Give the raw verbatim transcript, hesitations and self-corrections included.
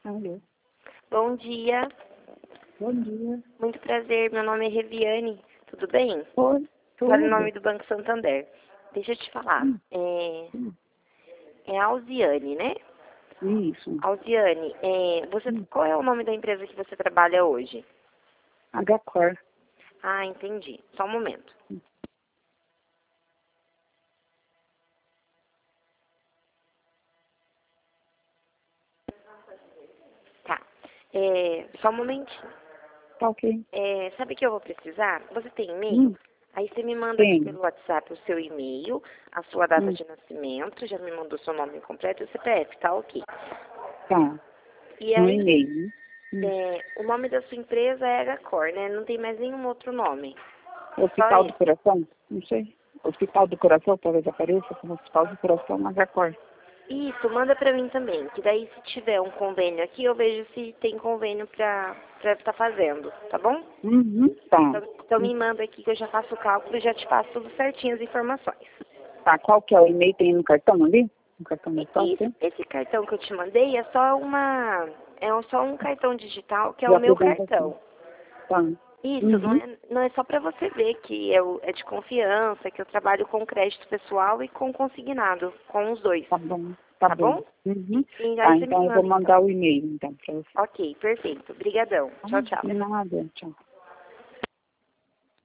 Alô. Bom dia. Bom dia. Muito prazer. Meu nome é Reviane. Tudo bem? Oi. Tudo. Fala em nome do Banco Santander. Deixa eu te falar. Hum. É, Hum. é a Alziane, né? Isso. Alziane, é, você, Hum. qual é o nome da empresa que você trabalha hoje? H-Cor. Ah, entendi. Só um momento. Hum. Tá. É, só um momentinho. Tá ok. É, sabe o que eu vou precisar? Você tem e-mail? Hum. Aí você me manda aqui Tem. pelo WhatsApp o seu e-mail, a sua data Hum. de nascimento, já me mandou seu nome completo e o C P F, tá ok. Tá. E No aí, e-mail. Hum. é, o nome da sua empresa é H-Cor, né? Não tem mais nenhum outro nome. Hospital Só do Coração? Não sei. Hospital do Coração talvez apareça como Hospital do Coração H-Cor. isso, manda pra mim também, que daí se tiver um convênio aqui, eu vejo se tem convênio pra estar fazendo, tá bom? Uhum. Tá. Então, então Hum. me manda aqui que eu já faço o cálculo e já te passo tudo certinho as informações. Tá. Qual que é o e-mail? Tem no cartão ali? No cartão E, postal, e tem? esse cartão que eu te mandei é só uma, é um- só um cartão digital, que é De o meu apresentação. cartão. Tá. Isso, não Uhum. é, não é só para você ver que eu, é de confiança, que eu trabalho com crédito pessoal e com consignado, com os dois, Tá bom. Tá tá bom. bom? Uhum. E aí Tá. você me Então eu vou manda, então. mandar o e-mail, então, pra você. Ok, perfeito. Obrigadão. Ah, Tchau, tchau. de nada. Tchau.